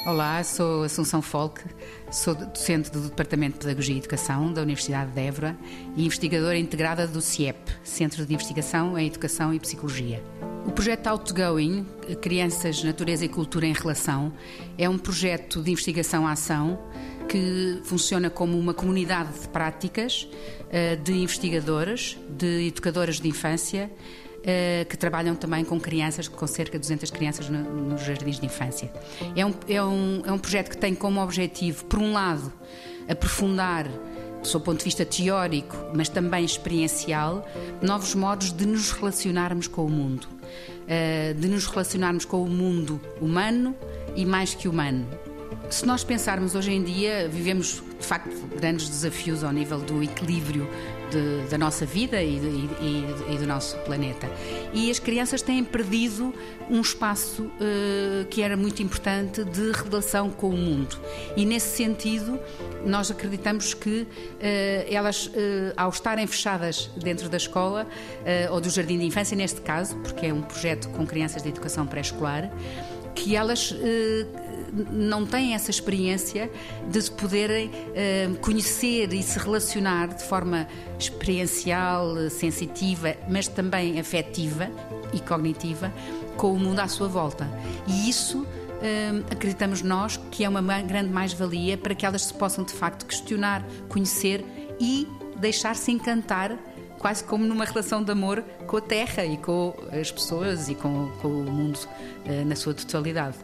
Olá, sou Assunção Folk, sou docente do Departamento de Pedagogia e Educação da Universidade de Évora e investigadora integrada do CIEP, Centro de Investigação em Educação e Psicologia. O projeto Outgoing, Crianças, Natureza e Cultura em Relação, é um projeto de investigação-ação que funciona como uma comunidade de práticas de investigadoras, de educadoras de infância, que trabalham também com crianças, com cerca de 200 crianças nos jardins de infância. É um projeto que tem como objetivo, por um lado, aprofundar, do seu ponto de vista teórico, mas também experiencial, novos modos de nos relacionarmos com o mundo. De nos relacionarmos com o mundo humano e mais que humano. Se nós pensarmos hoje em dia, vivemos de facto grandes desafios ao nível do equilíbrio da nossa vida e do nosso planeta. E as crianças têm perdido um espaço que era muito importante de relação com o mundo. E nesse sentido, nós acreditamos que elas, ao estarem fechadas dentro da escola, ou do jardim de infância neste caso, porque é um projeto com crianças de educação pré-escolar, que elas não têm essa experiência de se poderem conhecer e se relacionar de forma experiencial, sensitiva, mas também afetiva e cognitiva com o mundo à sua volta. E isso acreditamos nós que é uma grande mais-valia para que elas se possam de facto questionar, conhecer e deixar-se encantar, quase como numa relação de amor com a terra e com as pessoas e com o mundo na sua totalidade.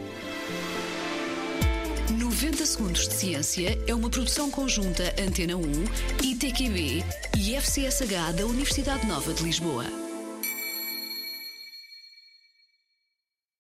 90 Segundos de Ciência é uma produção conjunta Antena 1, ITQB e FCSH da Universidade Nova de Lisboa.